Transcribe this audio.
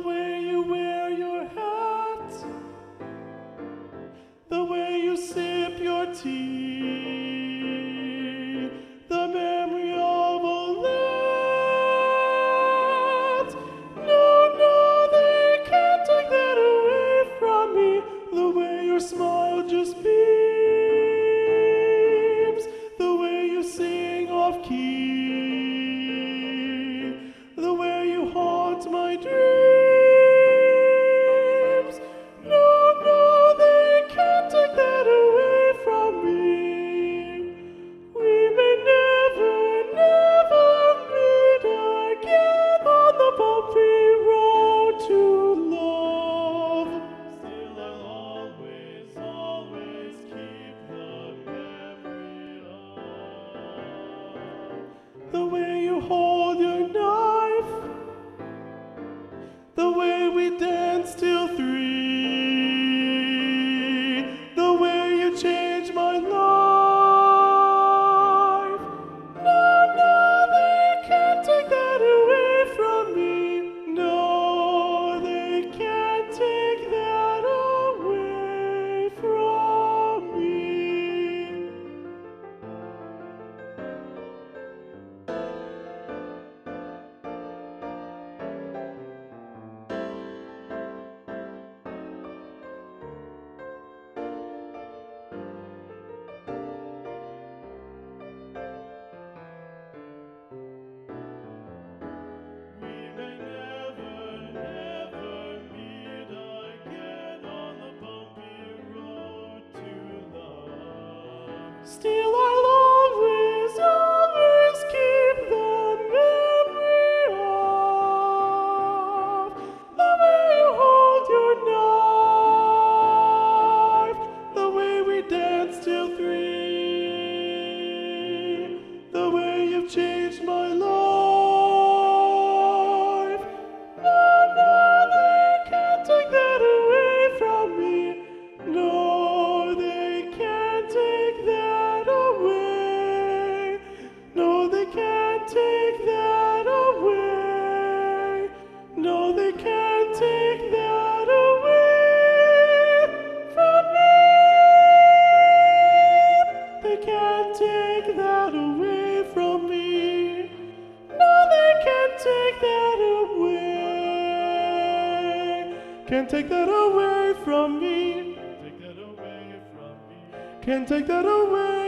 way you wear your hat, the way you sip your tea, the memory of all that. No, no, they can't take that away from me. The way your smile just beams, the way you sing off key, the way you haunt my dreams. No, no, they can't take that away from me. We may never, never meet again on the bumpy road to love. Still I'll always, always keep the memory of the way you hold your knife, the way we danced till 3, the way you changed my life. No, no, they can't take that away from me. No, they can't take that away from me. We may never, never meet again on the bumpy road to love. Still I'll always, always keep the memory of the way you hold your knife, the way we danced till 3, the way you've changed my life. No, no, they can't take that away from me. No, they can't take that away. No, they can't take that away. No, they can't take that away from me. They can't take that away from me. No, they can't take that away. Can't take that away from me. Take that away from me. Can't take that away.